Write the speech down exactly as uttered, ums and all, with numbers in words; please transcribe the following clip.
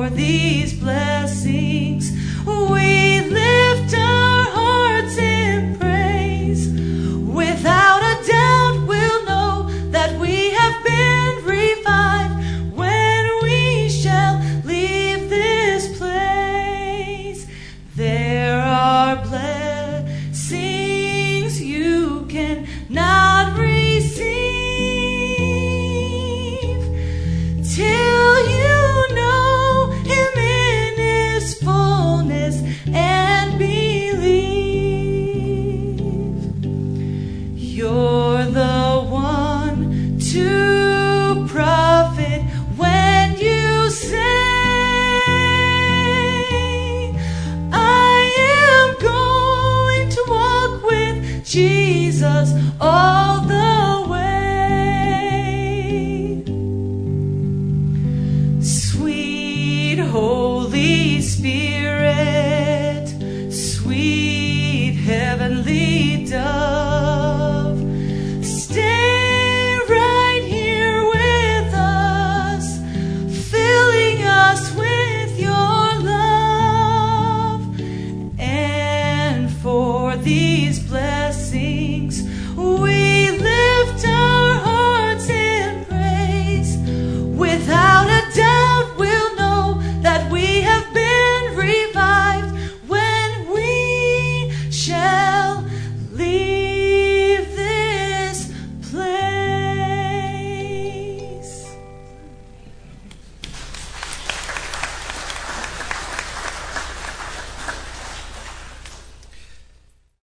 for these blessings. We lift our hearts in praise. Without a doubt we'll know that we have been revived when we shall leave this place. There are blessings you can not receive till you know Him in His fullness and believe. You're the one to profit when you say, I am going to walk with Jesus all the way. Sweet Holy Spirit, sweet heavenly